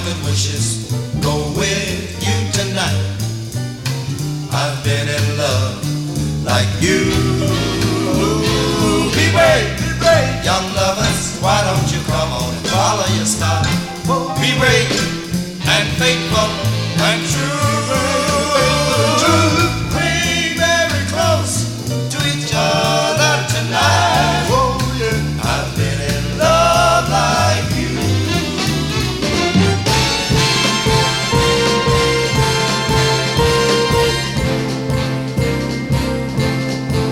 good wishes go with you tonight. I've been in love like you. Be brave, young lovers, why don't you come on and follow your star? Be brave and faithful and true.